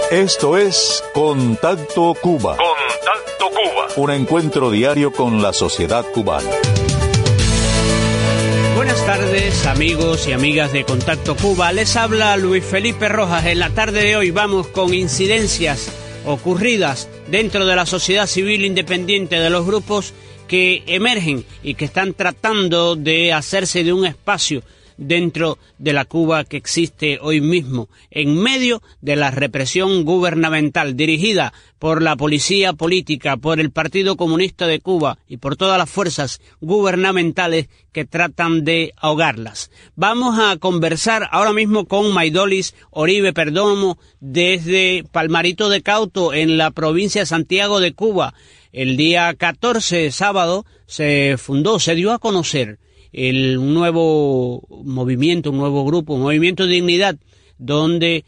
Esto es Contacto Cuba. Contacto Cuba. Un encuentro diario con la sociedad cubana. Buenas tardes, amigos y amigas de Contacto Cuba. Les habla Luis Felipe Rojas. En la tarde de hoy vamos con incidencias ocurridas dentro de la sociedad civil independiente, de los grupos que emergen y que están tratando de hacerse de un espacio dentro de la Cuba que existe hoy mismo, en medio de la represión gubernamental dirigida por la policía política, por el Partido Comunista de Cuba y por todas las fuerzas gubernamentales que tratan de ahogarlas. Vamos a conversar ahora mismo con Maidolis Oribe Perdomo desde Palmarito de Cauto, en la provincia de Santiago de Cuba. El día 14, sábado, se dio a conocer un nuevo movimiento, un nuevo grupo, un movimiento Dignidad, donde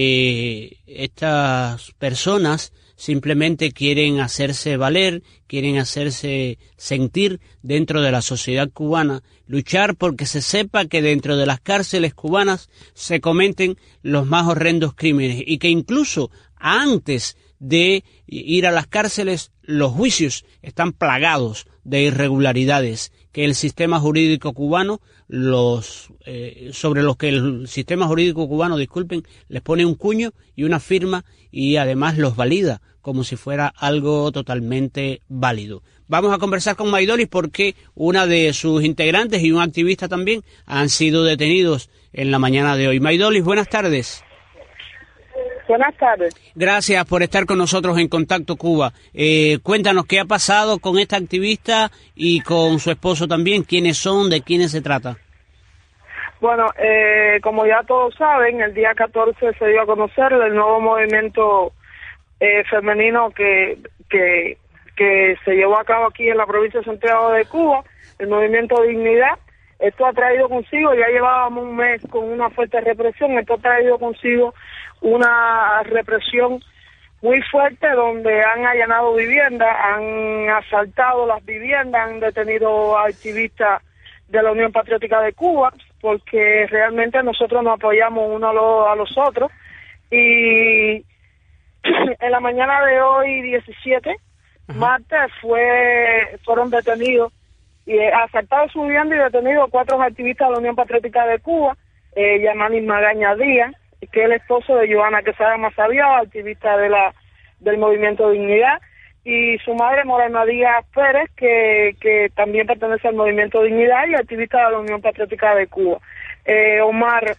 estas personas simplemente quieren hacerse valer, quieren hacerse sentir dentro de la sociedad cubana, luchar porque se sepa que dentro de las cárceles cubanas se cometen los más horrendos crímenes y que incluso antes de ir a las cárceles los juicios están plagados de irregularidades, que el sistema jurídico cubano sobre los que el sistema jurídico cubano, les pone un cuño y una firma y además los valida como si fuera algo totalmente válido. Vamos a conversar con Maidolis porque una de sus integrantes y un activista también han sido detenidos en la mañana de hoy. Maidolis, buenas tardes. Buenas tardes. Gracias por estar con nosotros en Contacto Cuba. Cuéntanos qué ha pasado con esta activista y con su esposo también. ¿Quiénes son? ¿De quiénes se trata? Bueno, como ya todos saben, el día 14 se dio a conocer el nuevo movimiento femenino que se llevó a cabo aquí en la provincia de Santiago de Cuba, el movimiento Dignidad. Esto ha traído consigo, ya llevábamos un mes con una fuerte represión, esto ha traído consigo una represión muy fuerte donde han allanado viviendas, han asaltado las viviendas, han detenido a activistas de la Unión Patriótica de Cuba, porque realmente nosotros nos apoyamos unos a los otros. Y en la mañana de hoy, 17, martes, fueron detenidos y asaltados su vivienda y detenidos 4 activistas de la Unión Patriótica de Cuba, Yamani Magaña Díaz, que es el esposo de Joana Quesada Mazabiao, activista del movimiento Dignidad, y su madre Morena Díaz Pérez, que también pertenece al movimiento Dignidad y activista de la Unión Patriótica de Cuba. Omar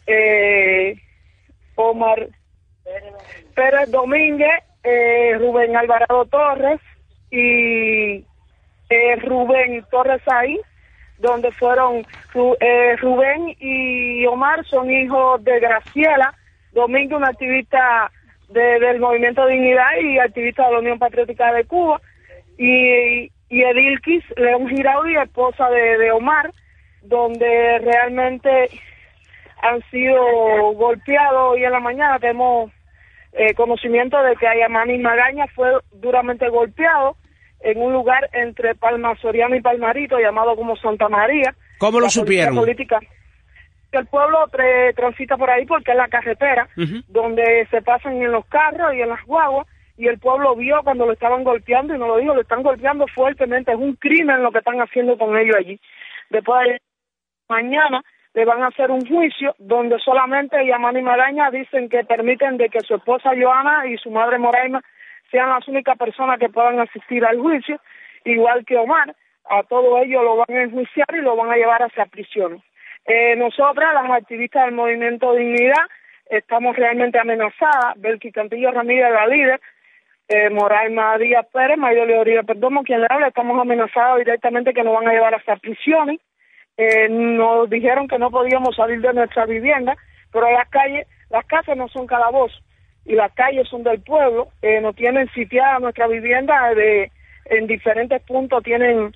Pérez Domínguez, Rubén Alvarado Torres y Rubén Torres ahí, donde fueron Rubén y Omar son hijos de Graciela Domínguez, una activista del movimiento Dignidad y activista de la Unión Patriótica de Cuba, y Edilquis León Giraudi, esposa de Omar, donde realmente han sido golpeados. Hoy en la mañana tenemos conocimiento de que Ayamani Magaña fue duramente golpeado en un lugar entre Palma Soriano y Palmarito, llamado como Santa María. ¿Cómo lo supieron? Política. El pueblo transita por ahí porque es la carretera donde se pasan en los carros y en las guaguas, y el pueblo vio cuando lo estaban golpeando y no lo dijo, lo están golpeando fuertemente, es un crimen lo que están haciendo con ellos allí. Después mañana le van a hacer un juicio donde solamente Yamani Magaña dicen que permiten de que su esposa Joana y su madre Moraima sean las únicas personas que puedan asistir al juicio, igual que Omar. A todo ello lo van a enjuiciar y lo van a llevar hacia prisión. Nosotras, las activistas del movimiento Dignidad, estamos realmente amenazadas. Belki Cantillo Ramírez, la líder, Moraima Díaz Pérez, Maidolis Oribe Perdomo, quien le habla, estamos amenazados directamente que nos van a llevar hacia prisiones. Nos dijeron que no podíamos salir de nuestra vivienda, pero las casas no son calabozos y las calles son del pueblo. Nos tienen sitiada nuestra vivienda en diferentes puntos, tienen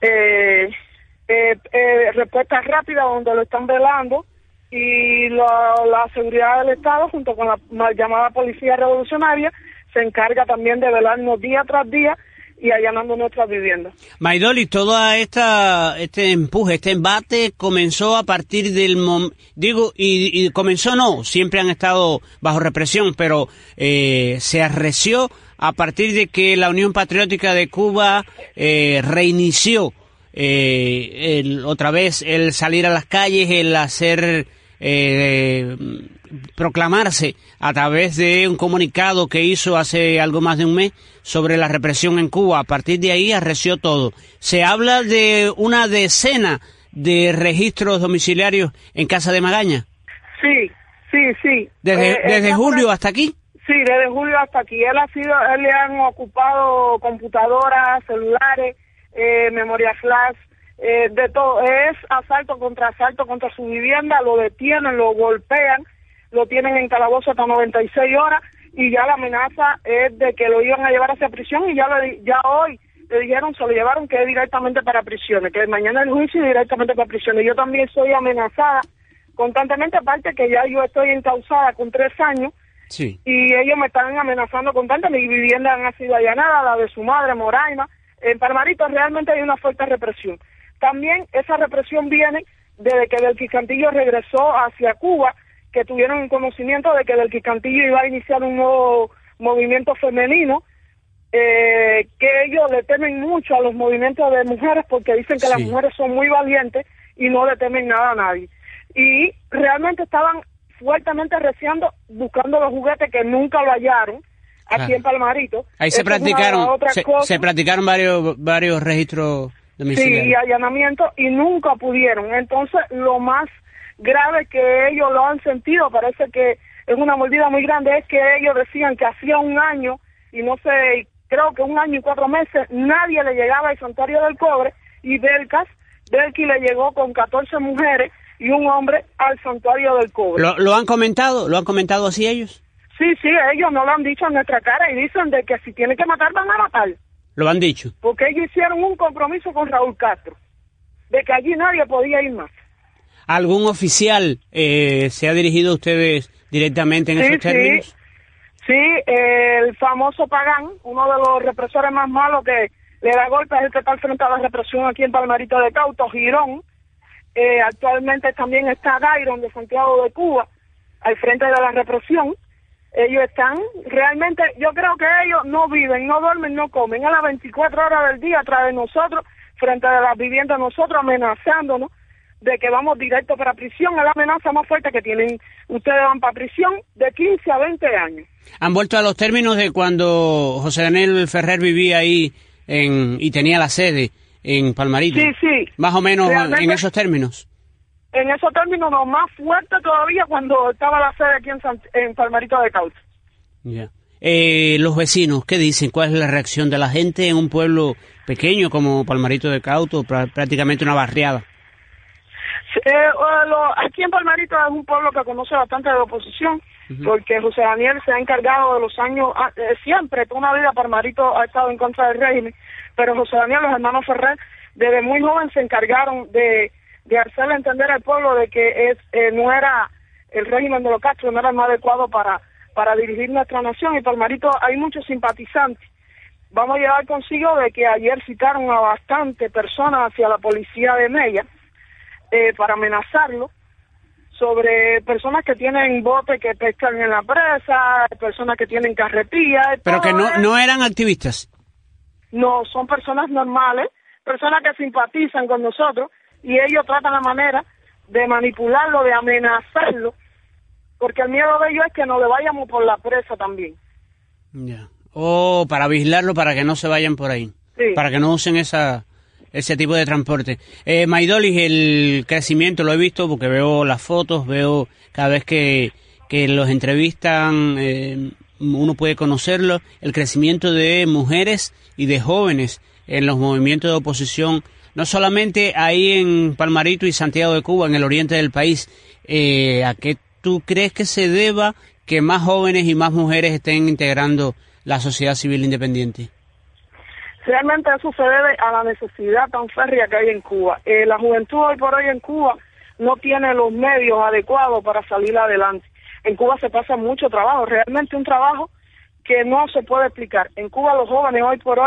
respuestas rápidas donde lo están velando, y la seguridad del Estado junto con la mal llamada Policía Revolucionaria se encarga también de velarnos día tras día y allanando nuestras viviendas. Maidoli, toda este empuje, este embate comenzó a partir del comenzó no, siempre han estado bajo represión, pero se arreció a partir de que la Unión Patriótica de Cuba reinició otra vez el salir a las calles, el hacer proclamarse a través de un comunicado que hizo hace algo más de un mes sobre la represión en Cuba. A partir de ahí arreció todo. Se habla de una decena de registros domiciliarios en casa de Magaña. Sí. ¿Desde julio hasta aquí? Sí, desde julio hasta aquí. Él le han ocupado computadoras, celulares, memoria flash, de todo. Es asalto contra su vivienda, lo detienen, lo golpean, lo tienen en calabozo hasta 96 horas y ya la amenaza es de que lo iban a llevar hacia prisión y ya hoy le dijeron, se lo llevaron que es directamente para prisiones, que mañana el juicio es directamente para prisiones. Yo también soy amenazada constantemente, aparte que ya yo estoy encausada con 3 años. Sí. Y ellos me están amenazando constantemente. Mi vivienda ha sido allanada, la de su madre, Moraima. En Palmarito realmente hay una fuerte represión. También esa represión viene desde que Delqui Cantillo regresó hacia Cuba, que tuvieron un conocimiento de que Delqui Cantillo iba a iniciar un nuevo movimiento femenino, que ellos le temen mucho a los movimientos de mujeres porque dicen que las mujeres son muy valientes y no le temen nada a nadie. Y realmente estaban fuertemente arreciando, buscando los juguetes que nunca lo hallaron aquí en Palmarito. Ahí se practicaron varios registros domiciliarios. Sí, y allanamientos, y nunca pudieron. Entonces, lo más grave que ellos lo han sentido, parece que es una mordida muy grande, es que ellos decían que hacía un año, y no sé, creo que 1 año y 4 meses, nadie le llegaba al Santuario del Cobre, y Delqui le llegó con 14 mujeres y un hombre al Santuario del Cobre. ¿Lo han comentado? ¿Lo han comentado así ellos? Sí, ellos no lo han dicho en nuestra cara y dicen de que si tienen que matar, van a matar. ¿Lo han dicho? Porque ellos hicieron un compromiso con Raúl Castro, de que allí nadie podía ir más. ¿Algún oficial se ha dirigido a ustedes directamente en esos términos? Sí, el famoso Pagán, uno de los represores más malos que le da golpes, es el que está al frente a la represión aquí en Palmarito de Cauto, Girón. Actualmente también está Dairon de Santiago de Cuba, al frente de la represión. Ellos están, realmente, yo creo que ellos no viven, no duermen, no comen, a las 24 horas del día atrás de nosotros, frente a las viviendas de nosotros, amenazándonos de que vamos directo para prisión. Es la amenaza más fuerte que tienen. Ustedes van para prisión de 15 a 20 años. ¿Han vuelto a los términos de cuando José Daniel Ferrer vivía ahí y tenía la sede en Palmarito? Sí. Más o menos realmente, en esos términos. En esos términos, no, más fuerte todavía cuando estaba la sede aquí en Palmarito de Cauto. Ya. Los vecinos, ¿qué dicen? ¿Cuál es la reacción de la gente en un pueblo pequeño como Palmarito de Cauto, prácticamente una barriada? Aquí en Palmarito es un pueblo que conoce bastante de la oposición, porque José Daniel se ha encargado de los años, siempre, toda una vida Palmarito ha estado en contra del régimen, pero José Daniel, los hermanos Ferrer, desde muy joven se encargaron de hacerle entender al pueblo de que no era el régimen de los Castro, no era el más adecuado para dirigir nuestra nación, y Palmarito hay muchos simpatizantes. Vamos a llevar consigo de que ayer citaron a bastantes personas hacia la policía de Mella, para amenazarlo, sobre personas que tienen botes que pescan en la presa, personas que tienen carretillas. Pero que no eran activistas. No, son personas normales, personas que simpatizan con nosotros, y ellos tratan la manera de manipularlo, de amenazarlo, porque el miedo de ellos es que nos le vayamos por la presa también. Ya. O para vigilarlo, para que no se vayan por ahí. Sí. Para que no usen ese tipo de transporte. Maidoli, el crecimiento lo he visto porque veo las fotos, veo cada vez que los entrevistan, uno puede conocerlo, el crecimiento de mujeres y de jóvenes en los movimientos de oposición, no solamente ahí en Palmarito y Santiago de Cuba, en el oriente del país. ¿A qué tú crees que se deba que más jóvenes y más mujeres estén integrando la sociedad civil independiente? Realmente eso se debe a la necesidad tan férrea que hay en Cuba. La juventud hoy por hoy en Cuba no tiene los medios adecuados para salir adelante. En Cuba se pasa mucho trabajo, realmente un trabajo que no se puede explicar. En Cuba los jóvenes hoy por hoy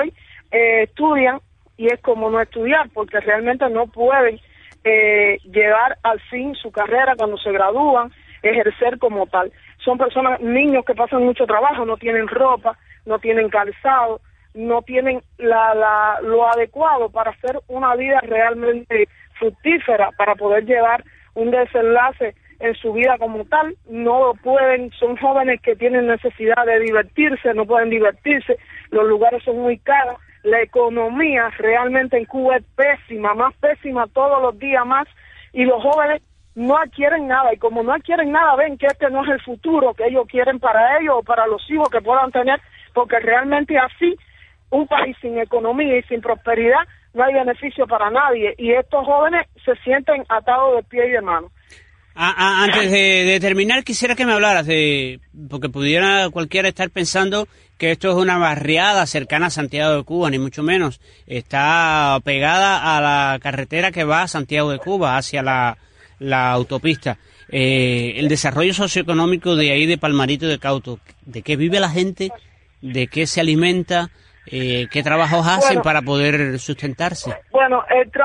estudian y es como no estudiar, porque realmente no pueden llevar al fin su carrera cuando se gradúan, ejercer como tal. Son personas, niños que pasan mucho trabajo, no tienen ropa, no tienen calzado, no tienen lo adecuado para hacer una vida realmente fructífera, para poder llevar un desenlace en su vida como tal. No pueden, son jóvenes que tienen necesidad de divertirse, no pueden divertirse, los lugares son muy caros, la economía realmente en Cuba es pésima, más pésima todos los días más, y los jóvenes no adquieren nada, y como no adquieren nada, ven que este no es el futuro que ellos quieren para ellos o para los hijos que puedan tener, porque realmente así, un país sin economía y sin prosperidad, no hay beneficio para nadie, y estos jóvenes se sienten atados de pie y de mano. Antes de terminar, quisiera que me hablaras porque pudiera cualquiera estar pensando que esto es una barriada cercana a Santiago de Cuba, ni mucho menos. Está pegada a la carretera que va a Santiago de Cuba, hacia la autopista. El desarrollo socioeconómico de ahí de Palmarito de Cauto, ¿de qué vive la gente? ¿De qué se alimenta? ¿Qué trabajos hacen para poder sustentarse? Bueno,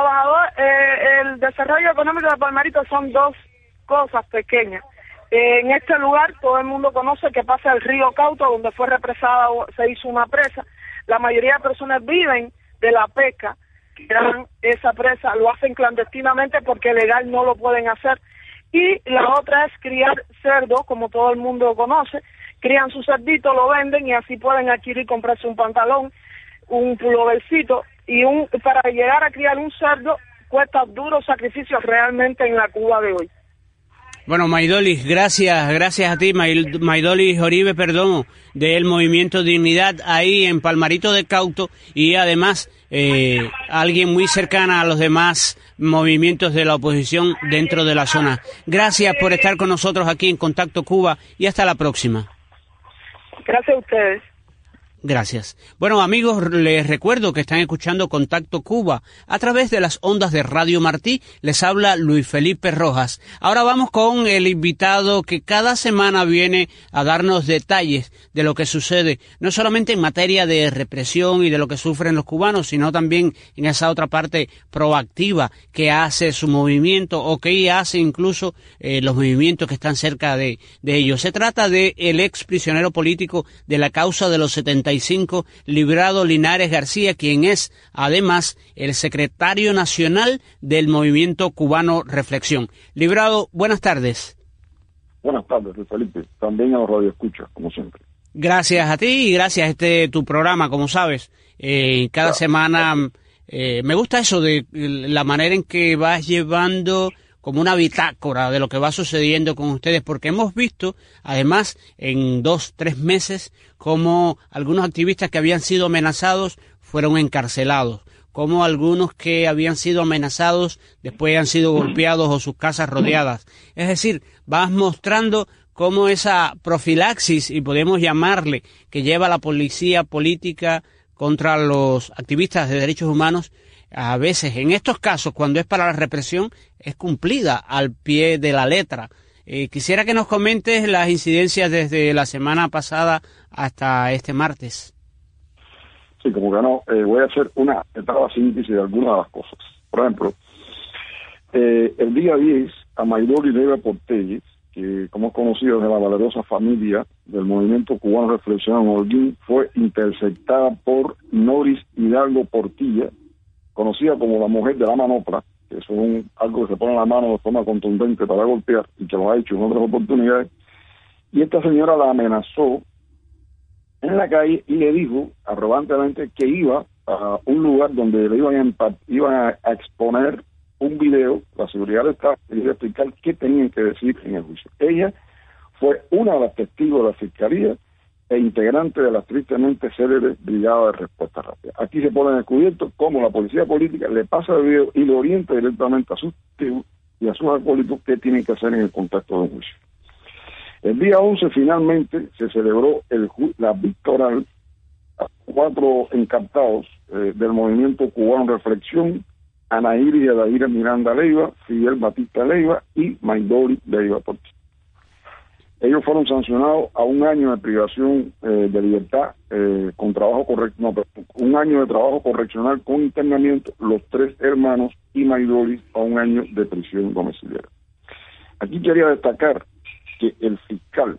el desarrollo económico de Palmarito son dos cosas pequeñas. En este lugar todo el mundo conoce que pasa el río Cauto, donde fue represada, se hizo una presa. La mayoría de personas viven de la pesca, que dan esa presa, lo hacen clandestinamente porque legal no lo pueden hacer. Y la otra es criar cerdo, como todo el mundo conoce, crían su cerdito, lo venden y así pueden adquirir, comprarse un pantalón, un pulovercito, y para llegar a criar un cerdo cuesta duros sacrificios realmente en la Cuba de hoy. Bueno, Maidolis, gracias a ti, Maidolis Oribe Perdomo, del Movimiento Dignidad, ahí en Palmarito de Cauto, y además alguien muy cercana a los demás movimientos de la oposición dentro de la zona. Gracias por estar con nosotros aquí en Contacto Cuba y hasta la próxima. Gracias a ustedes. Gracias. Bueno, amigos, les recuerdo que están escuchando Contacto Cuba a través de las ondas de Radio Martí. Les habla Luis Felipe Rojas. Ahora vamos con el invitado que cada semana viene a darnos detalles de lo que sucede, no solamente en materia de represión y de lo que sufren los cubanos, sino también en esa otra parte proactiva que hace su movimiento o que hace incluso los movimientos que están cerca de ellos. Se trata de el ex prisionero político de la causa de los 75, Librado Linares García, quien es además el secretario nacional del Movimiento Cubano Reflexión. Librado, buenas tardes. Buenas tardes, Felipe. También a los radioescuchas, como siempre. Gracias a ti y gracias a tu programa, como sabes. Cada semana me gusta eso de la manera en que vas llevando como una bitácora de lo que va sucediendo con ustedes, porque hemos visto, además, en 2-3 meses, como algunos activistas que habían sido amenazados fueron encarcelados, como algunos que habían sido amenazados después han sido golpeados o sus casas rodeadas. Es decir, vas mostrando cómo esa profilaxis, y podemos llamarle, que lleva la policía política contra los activistas de derechos humanos, a veces, en estos casos, cuando es para la represión, es cumplida al pie de la letra. Quisiera que nos comentes las incidencias desde la semana pasada hasta este martes. Sí, como que no, voy a hacer una etapa síntesis de algunas de las cosas. Por ejemplo, el día 10, a Maidolis Leiva Portelles, que como es conocido de la valerosa familia del Movimiento Cubano Reflexión en Holguín, fue interceptada por Noris Hidalgo Portilla, conocida como la mujer de la manopla, que es algo que se pone en la mano de forma contundente para golpear, y que lo ha hecho en otras oportunidades, y esta señora la amenazó en la calle y le dijo arrogantemente que iba a un lugar donde le iban a exponer un video, la seguridad del Estado, y iba a explicar qué tenían que decir en el juicio. Ella fue una de las testigos de la Fiscalía e integrante de la tristemente célebre Brigada de Respuesta Rápida. Aquí se pone en descubierto cómo la policía política le pasa el video y le orienta directamente a sus testigos y a sus acólitos qué tienen que hacer en el contexto de un juicio. El día 11 finalmente se celebró la victoria a 4 encartados del Movimiento Cubano Reflexión, Ana Iris y Adaira Miranda Leiva, Fidel Batista Leiva y Maidolis Leiva Portilla. Ellos fueron sancionados a 1 año de privación de libertad con trabajo un año de trabajo correccional con internamiento, los 3 hermanos y Maidolis a 1 año de prisión domiciliaria. Aquí quería destacar que el fiscal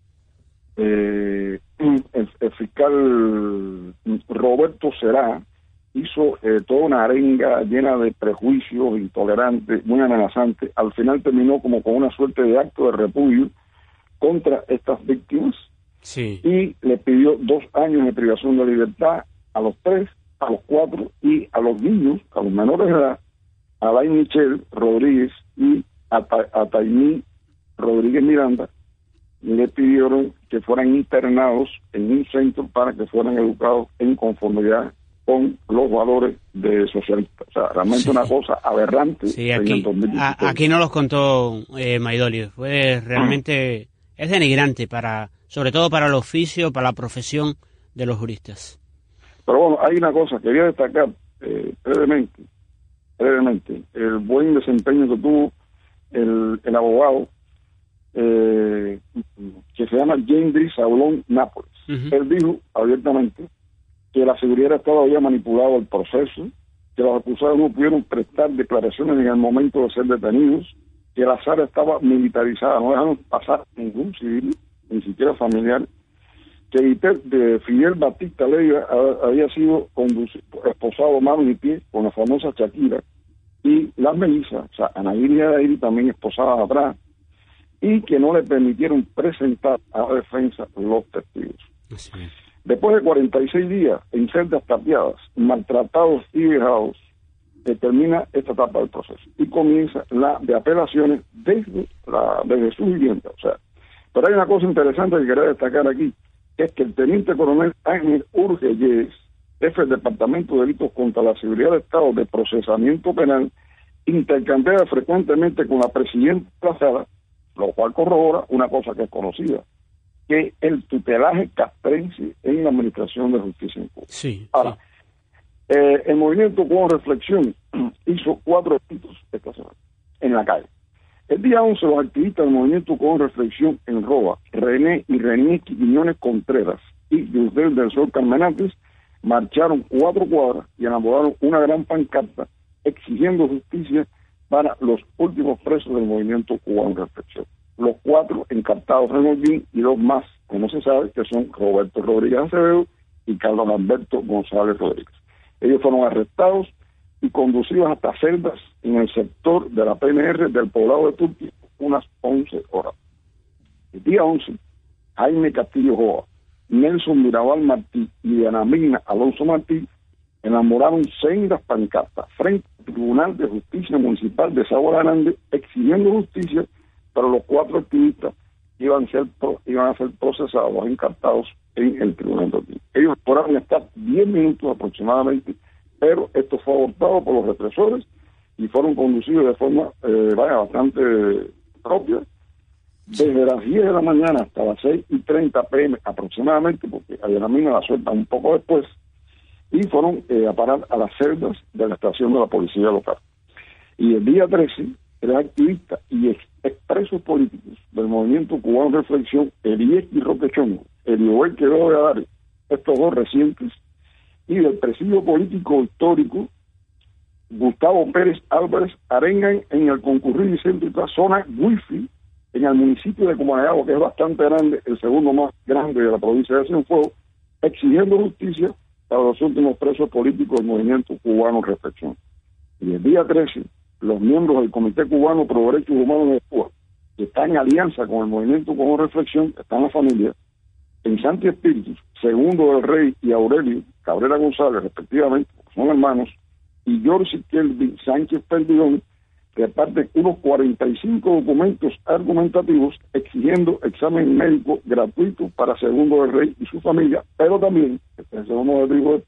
Roberto Será hizo toda una arenga llena de prejuicios, intolerantes, muy amenazante. Al final terminó como con una suerte de acto de repudio contra estas víctimas, sí, y le pidió 2 años de privación de libertad a los 3, a los 4 y a los niños, a los menores de edad, a Alain Michel Rodríguez y a Taimí Rodríguez Miranda. Le pidieron que fueran internados en un centro para que fueran educados en conformidad con los valores de socialistas. O sea, realmente una cosa aberrante. Sí, aquí no los contó Maidolis. Fue realmente... Es denigrante, sobre todo para el oficio, para la profesión de los juristas. Pero bueno, hay una cosa, quería destacar brevemente, el buen desempeño que tuvo el abogado que se llama Gendry Saulón Nápoles. Él dijo abiertamente que la seguridad del Estado había manipulado el proceso, que los acusados no pudieron prestar declaraciones en el momento de ser detenidos, que la sala estaba militarizada, no dejaron pasar ningún civil, ni siquiera familiar, que de Fidel Batista Leiva había sido esposado mano y pie con la famosa Shakira, y las mellizas, o sea, Anaíri y Adairi también esposadas atrás, y que no le permitieron presentar a la defensa los testigos. Después de 46 días en celdas tapiadas, maltratados y vejados, termina esta etapa del proceso y comienza la de apelaciones desde su vivienda. O sea, pero hay una cosa interesante que quería destacar aquí, que es que el teniente coronel Ángel Urgellés, jefe del Departamento de Delitos contra la Seguridad del Estado de Procesamiento Penal, intercambiaba frecuentemente con la presidenta de la sala, lo cual corrobora una cosa que es conocida, que el tutelaje castrense en la Administración de Justicia en Cuba. Sí, ahora, el movimiento Cubano Reflexión hizo 4 eventos esta semana en la calle. El día 11, los activistas del movimiento Cubano Reflexión en Roa, René y René Quiñones Contreras y Yusdel del Sol Carmenates, marcharon 4 cuadras y elaboraron una gran pancarta exigiendo justicia para los últimos presos del movimiento Cubano Reflexión. Los 4 encartados en Holguín y 2 más, que no se sabe, que son Roberto Rodríguez Acevedo y Carlos Alberto González Rodríguez. Ellos fueron arrestados y conducidos hasta celdas en el sector de la PNR del poblado de Turquía unas 11 horas. El día 11, Jaime Castillo Joa, Nelson Mirabal Martí y Diana Migna Alonso Martí elaboraron sendas pancartas frente al Tribunal de Justicia Municipal de Sabor Grande exigiendo justicia para los 4 activistas que iban a ser procesados, encartados en el Tribunal de Justicia. Ellos podrán estar 10 minutos aproximadamente, pero esto fue abortado por los represores y fueron conducidos de forma bastante propia, desde las 10 de la mañana hasta las 6:30 p.m. aproximadamente, porque a la mina la sueltan un poco después, y fueron a parar a las celdas de la estación de la policía local. Y el día 13, 3 activistas y expresos políticos del movimiento Cubano de Reflexión, Elieski Roque Chongo, Eliobel Quevedo de Adare, estos 2 recientes, y del presidio político histórico Gustavo Pérez Álvarez, arengan en el concurrido y céntrica zona Wifi, en el municipio de Comanagua, que es bastante grande, el segundo más grande de la provincia de Cienfuegos, exigiendo justicia para los últimos presos políticos del movimiento Cubano Reflexión. Y el día 13, los miembros del Comité Cubano por los Derechos Humanos de Cuba, que están en alianza con el movimiento Cubano Reflexión, están las familias, en Santi Espíritus, Segundo del Rey y Aurelio Cabrera González, respectivamente, son hermanos, y George Kelvin Sánchez Perdigón, reparten unos 45 documentos argumentativos exigiendo examen médico gratuito para Segundo del Rey y su familia, pero también, el Segundo del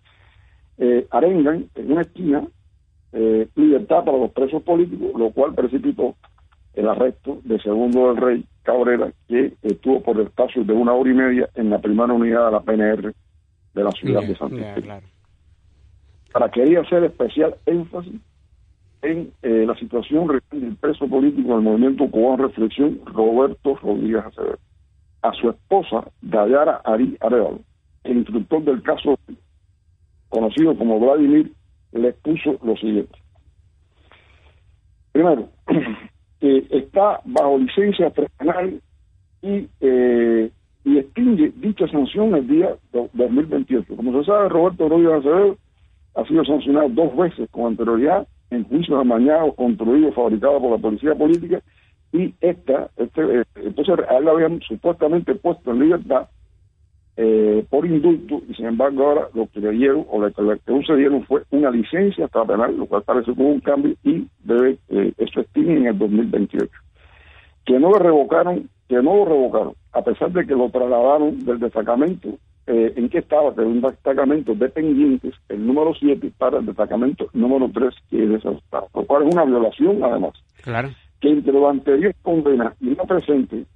Rey, arengan en una esquina libertad para los presos políticos, lo cual precipitó el arresto de Segundo del Rey Cabrera, que estuvo por espacio de 1 hora y media en la primera unidad de la PNR de la ciudad de Santiago. Claro. Para quería hacer especial énfasis en la situación del preso político del movimiento cubano Reflexión, Roberto Rodríguez Acevedo. A su esposa, Dayara Ari Arevalo, el instructor del caso conocido como Vladimir, le puso lo siguiente. Primero, está bajo licencia penal y extingue dicha sanción el día 2028. Como se sabe, Roberto Rodríguez Acevedo ha sido sancionado 2 veces con anterioridad en juicios amañados, construidos, fabricados por la policía política, y entonces a él lo habían supuestamente puesto en libertad por indulto, y sin embargo ahora lo que le dieron, o lo que concedieron fue una licencia hasta penal, lo cual parece como un cambio, y eso extingue en el 2028. Que no lo revocaron, a pesar de que lo trasladaron del destacamento en que estaba, de un destacamento de pendientes, el número 7, para el destacamento número 3, que es de ese estado, lo cual es una violación además. Claro. Que entre lo anterior condena y la presente,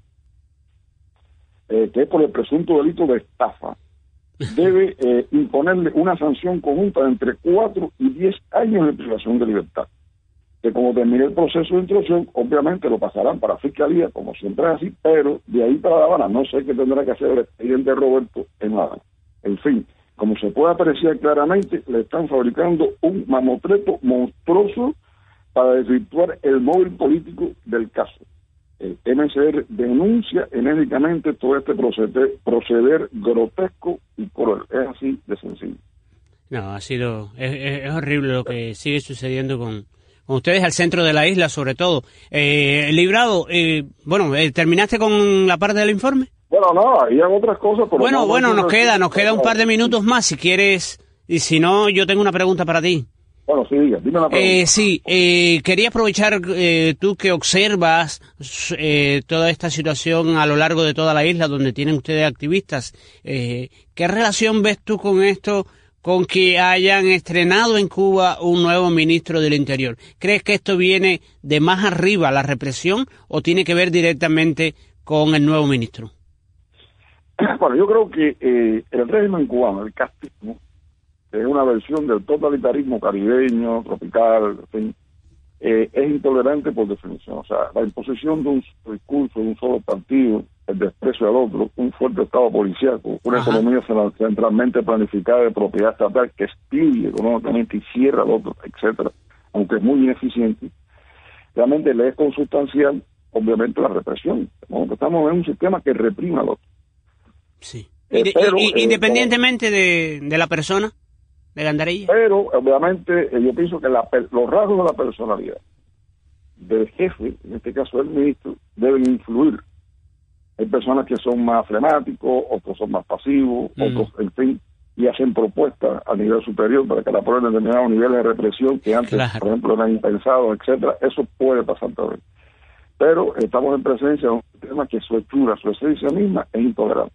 que es por el presunto delito de estafa, debe imponerle una sanción conjunta de entre 4 y 10 años de privación de libertad. Que como termine el proceso de instrucción, obviamente lo pasarán para Fiscalía, como siempre es así, pero de ahí para La Habana no sé qué tendrá que hacer el expediente de Roberto en La Habana. En fin, como se puede apreciar claramente, le están fabricando un mamotreto monstruoso para desvirtuar el móvil político del caso. El MCR denuncia enérgicamente todo este proceder grotesco y cruel. Es así de sencillo. No, es horrible lo que sigue sucediendo con ustedes al centro de la isla, sobre todo. Librado, ¿terminaste con la parte del informe? Bueno, no, había otras cosas. Pero bueno, nos queda un par de minutos más, si quieres, y si no, yo tengo una pregunta para ti. Bueno, sí, dime la pregunta. Quería aprovechar tú que observas toda esta situación a lo largo de toda la isla donde tienen ustedes activistas. ¿Qué relación ves tú con esto, con que hayan estrenado en Cuba un nuevo ministro del Interior? ¿Crees que esto viene de más arriba, la represión, o tiene que ver directamente con el nuevo ministro? Bueno, yo creo que el régimen cubano, el castismo, es una versión del totalitarismo caribeño, tropical, en fin, es intolerante por definición. O sea, la imposición de un discurso, de un solo partido, el desprecio al otro, un fuerte estado policíaco, una economía centralmente planificada de propiedad estatal que expide económicamente y cierra al otro, etcétera, aunque es muy ineficiente, realmente le es consustancial, obviamente, la represión. Estamos en un sistema que reprime al otro. Sí. Independientemente de la persona, de Gandarilla. Pero, obviamente, yo pienso que los rasgos de la personalidad del jefe, en este caso el ministro, deben influir. Hay personas que son más flemáticos, otros son más pasivos, otros, en fin, y hacen propuestas a nivel superior para que la aprueben determinados niveles de represión que antes, por ejemplo, eran impensados, etcétera. Eso puede pasar también. Pero estamos en presencia de un sistema que su hechura, su esencia misma, es intolerante.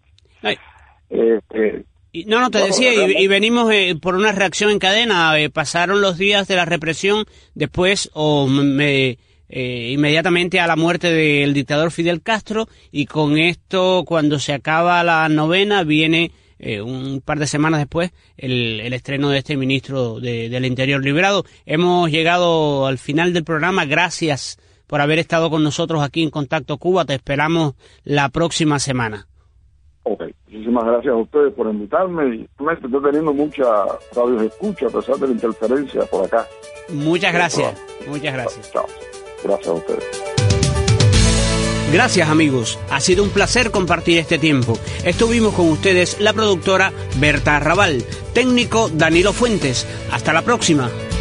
Te decía, y venimos por una reacción en cadena. Pasaron los días de la represión, después inmediatamente a la muerte del dictador Fidel Castro, y con esto, cuando se acaba la novena, viene un par de semanas después el estreno de este ministro del Interior. Librado, hemos llegado al final del programa. Gracias por haber estado con nosotros aquí en Contacto Cuba. Te esperamos la próxima semana. Ok, muchísimas gracias a ustedes por invitarme, y estoy teniendo mucha radio escucha a pesar de la interferencia por acá. Muchas gracias. Chao. Gracias a ustedes. Gracias, amigos. Ha sido un placer compartir este tiempo. Estuvimos con ustedes la productora Berta Arrabal, técnico Danilo Fuentes. Hasta la próxima.